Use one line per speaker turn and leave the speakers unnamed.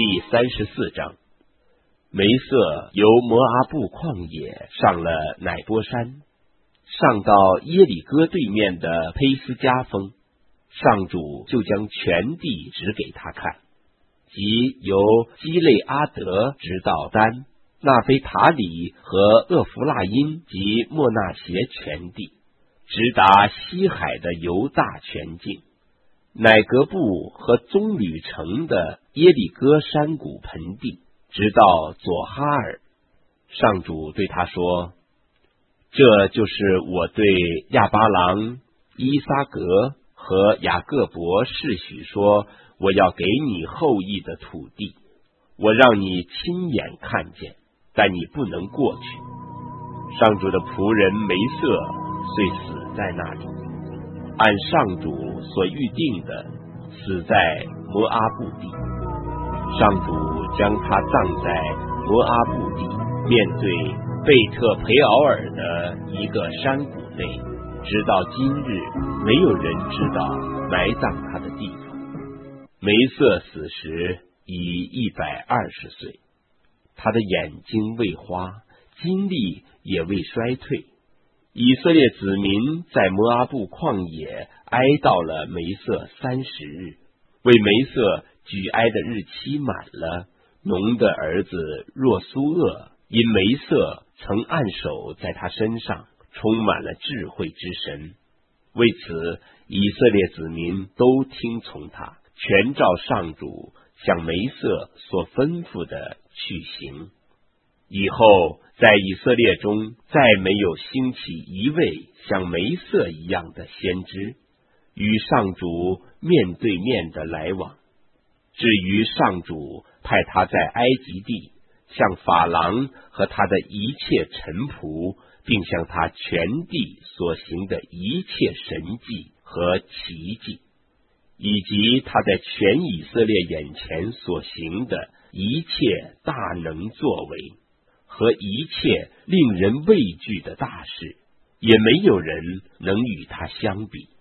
第34章，梅瑟由摩阿布旷野上了乃波山，上到耶里哥对面的佩斯加峰，上主就将全地指给他看，即由基列阿德直到丹、纳菲塔里和厄弗拉因及莫纳协全地，直达西海的犹大全境，乃格布和棕榈城的耶里哥山谷盆地，直到左哈尔。上主对他说：这就是我对亚巴郎、伊撒格和雅各伯示许说我要给你后裔的土地，我让你亲眼看见，但你不能过去。上主的仆人梅瑟遂死在那里，按上主所预定的，死在摩阿布地。上主将他葬在摩阿布地，面对贝特培敖尔的一个山谷内，直到今日没有人知道埋葬他的地方。梅瑟死时已120岁，他的眼睛未花，精力也未衰退。以色列子民在摩阿布旷野哀悼了梅瑟30日，为梅瑟举哀的日期满了。农的儿子若苏厄因梅瑟曾按手在他身上，充满了智慧之神。为此，以色列子民都听从他，全照上主向梅瑟所吩咐的去行。以后在以色列中再没有兴起一位像梅瑟一样的先知，与上主面对面的来往。至于上主派他在埃及地向法郎和他的一切臣仆，并向他全地所行的一切神迹和奇迹，以及他在全以色列眼前所行的一切大能作为和一切令人畏惧的大事，也没有人能与他相比。